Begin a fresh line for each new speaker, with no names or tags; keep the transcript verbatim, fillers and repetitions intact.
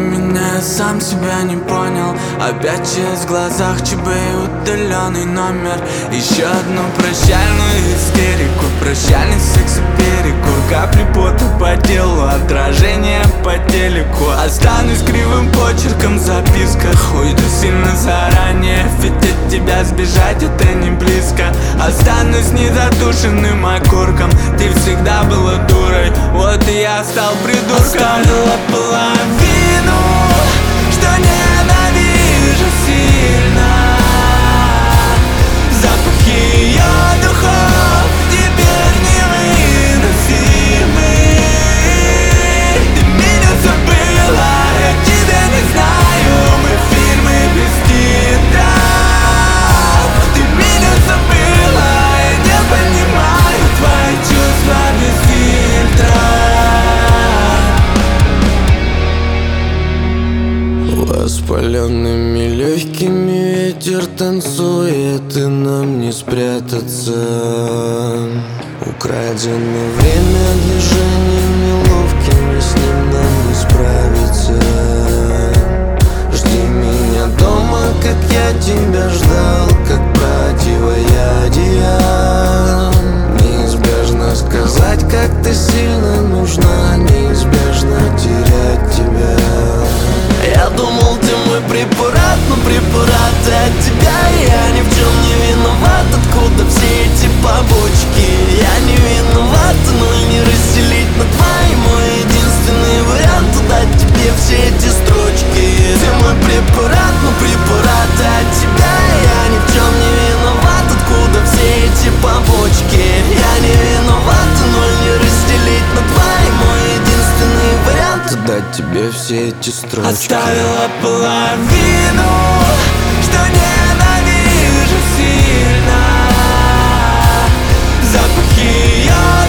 меня, я сам себя не понял. Опять через в глазах ЧБ и удаленный номер. Еще одну прощальную истерику, прощальный секс и перекур. Капли пота по телу, отражение по телеку. Останусь кривым почерком в записках. Уйду сильно заранее, ведь от тебя сбежать это не близко. Останусь недотушенным окурком. Ты всегда была дурой, вот и я стал придурком. Оставила половину, что ненавижу сильно. Запах ее духов теперь невыносимый. Ты меня забыла, я тебя не знаю. Мы фильмы без титров. Ты меня забыла, я не понимаю твои чувства без фильтра. Воспаленными легкими ветер танцует, и нам не спрятаться. Украдено время движениями ловкими, с ним нам не справиться. Жди меня дома, как я тебя ждал, как противоядие. Неизбежно сказать, как ты сильно нужна, неизбежно терять тебя. Я думал, ты мой препарат, но препараты от тебя. Я ни в чем не виноват, откуда все эти побочки? Я не виноват, но и не разделить на двои. Мой единственный вариант — дать тебе все эти строчки. Ты мой препарат, но препараты от тебя. Я ни в чем не виноват, откуда все эти побочки? Я не виноват, но и не разделить на двои. Мой единственный вариант — дать тебе все эти строчки. Оставила половину, что ненавижу сильно. Запах ее